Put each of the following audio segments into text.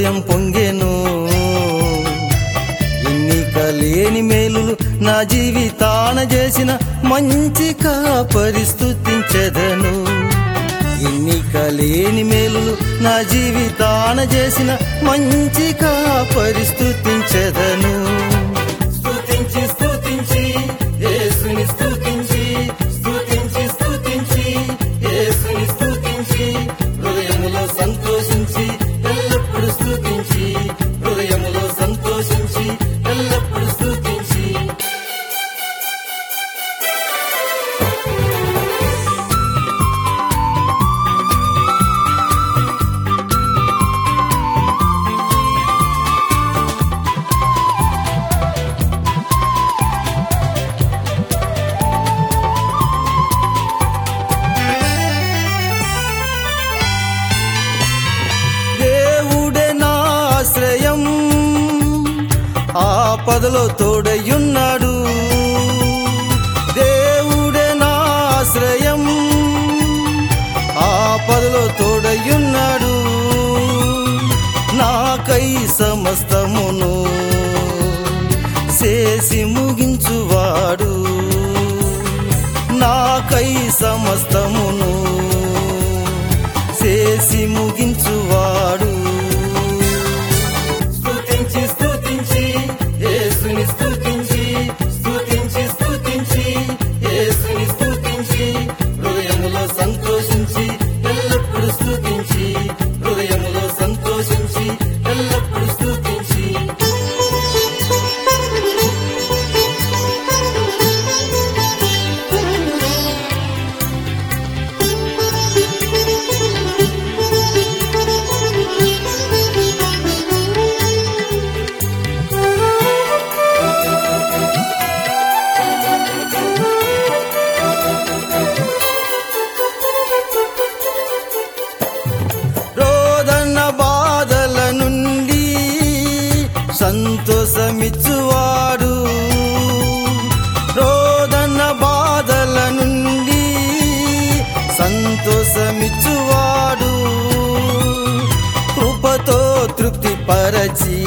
హృదయం పొంగెను. ఎన్నిక లేని మేలులు నా జీవితాన చేసిన మంచి కాపరి స్తుతించెదను. ఎన్నిక లేని మేలులు నా జీవితాన చేసిన మంచి కాపరి స్తుతించెదను. స్తుతించి స్తుతించి యేసుని స్తుతించి, స్తుతించి స్తుతించి యేసుని స్తుతించి, హృదయములో సంతోషించి ఎల్లప్పుడు స్తుతించి, హృదయములో సంతోషించి ఎల్లప్పుడు స్తుతించి. దేవుడే నా ఆశ్రయం, ఆపదలో తోడయ్యున్నాడు. దేవుడే నా ఆశ్రయం, ఆపదలో తోడయ్యున్నాడు. నాకై సమస్తమును చేసి ముగించువాడు, నాకై సమస్తమును చేసి ముగించువాడు. స్తుతించి స్తుతించి యేసుని స్తుతించి, స్తుతించి స్తుతించి యేసుని స్తుతించి, హృదయములో సంతోషించి ఎల్లప్పుడు స్తుతించి, హృదయములో సంతోషించి ఎల్లప్పుడు స్తుతించి. రోదన బాధల నుండి సంతోషమిచ్చువాడు, రోదన బాధల నుండి సంతోషమిచ్చువాడు. కృపతో తృప్తిపరచి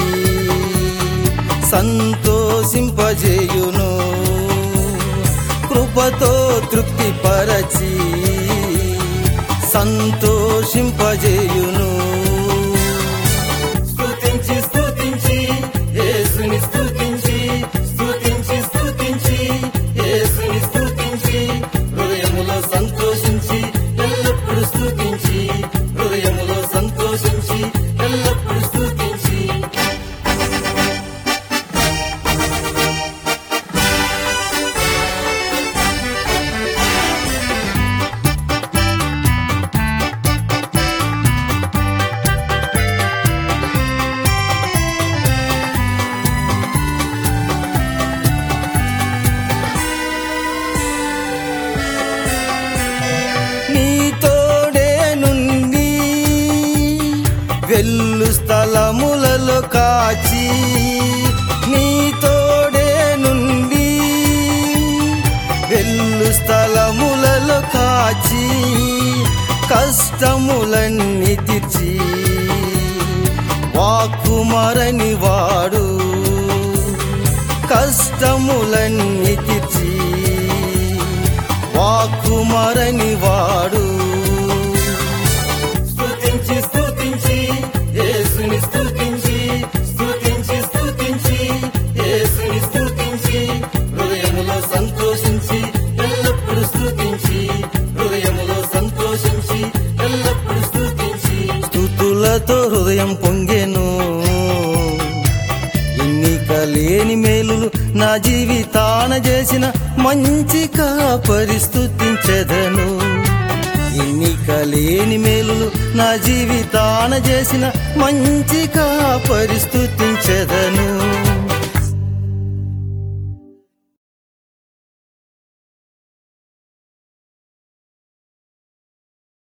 సంతోషింపజేయును, కృపతో తృప్తిపరచి సంతోషింపజేయును. స్తుతించి స్తుతించి యేసుని స్తుతించి, స్తుతించి స్తుతించి యేసుని స్తుతించి, హృదయములో సంతోషించి ఎల్లప్పుడు స్తుతించి, హృదయములో సంతోషించి ఎల్లప్పుడు స్తుతించి. నీ తోడే నుండి వెళ్ళు స్థలములలో కాచి, నీ తోడే నుండి వెళ్ళు స్థలములలో కాచి, కష్టములన్నీ తీర్చి వాక్కుమరని వాడు, కష్టములన్నీ తీర్చి వాక్కుమరని వాడు. స్తుతించి స్తుతించి యేసుని స్తుతించి, స్తుతించి స్తుతించి యేసుని స్తుతించి, హృదయములో సంతోషించి ఎల్లప్పుడు స్తుతించి, హృదయములో సంతోషించి ఎల్లప్పుడు స్తుతించి. స్తుతులతో హృదయం పొంగెను. ఎన్నిక లేని మేలులు నా జీవితాన చేసిన మంచి కాపరి స్తుతించెదను. ఎన్నిక లేని మేలులు నా జీవితాన చేసిన మంచి కాపరి స్తుతించెదను.